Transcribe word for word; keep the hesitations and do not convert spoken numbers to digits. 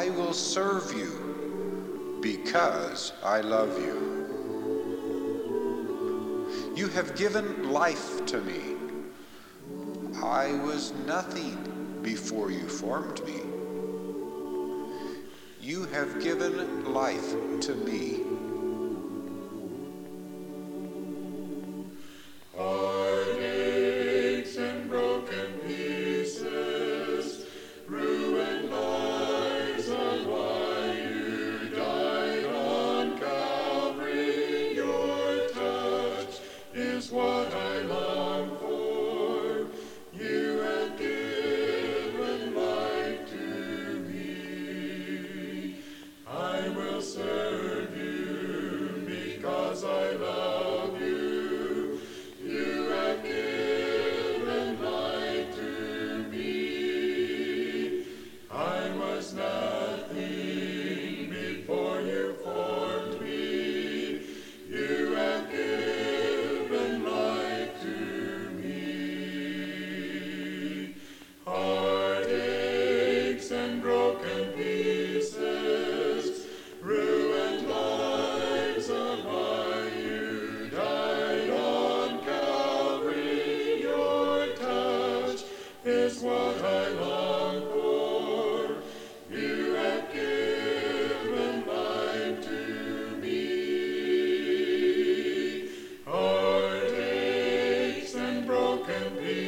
I will serve you because I love you. You have given life to me. I was nothing before you formed me. You have given life to me. Heartaches and broken pieces, ruined lives are why you died on Calvary. Your touch is what I long for. You have given life to me. I will serve you because I love you. You have given life to me. I was nothing before you formed me. You have given life to me. Heartaches and broken pieces, ruined lives are why you died on Calvary. Your touch is what I long for. You have given life to me. Heartaches and broken pieces,